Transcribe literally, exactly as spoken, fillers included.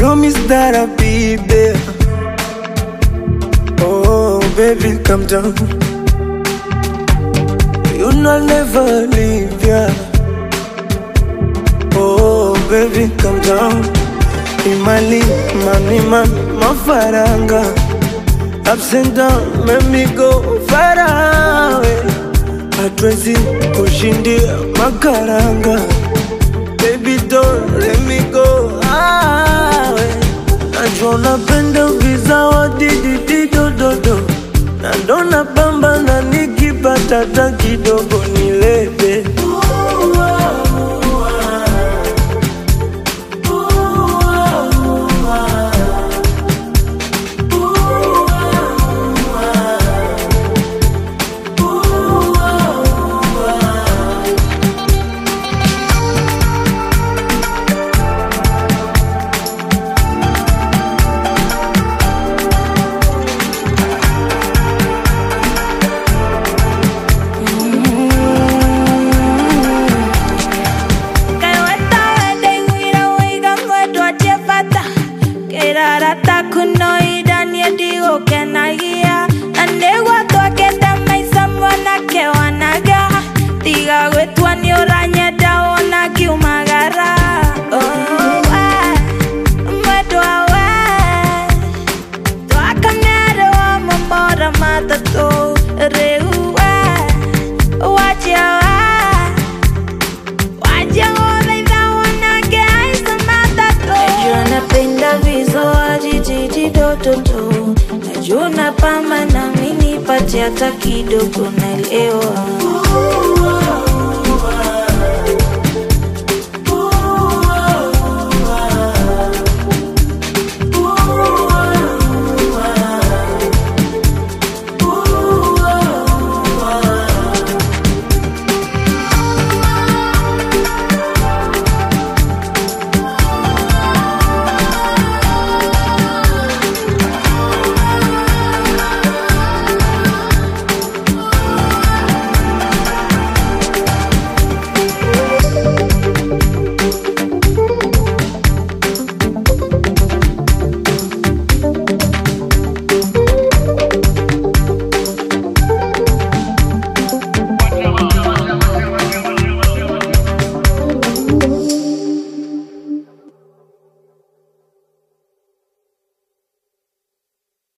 promise that I'll be there. Oh, baby, come down. You know I'll never leave ya. Oh, baby, come down. Imali, mami, mami, mafaranga. Ups and down, make me go far away. Hatuwezi kushindia makaranga. Baby, don't let me go away. Najua unapenda vizawadi dididododo, na ndo napambana nikipata hata kidogo nilete. Najua unapambana mimi nipate hata kidogo naelewa.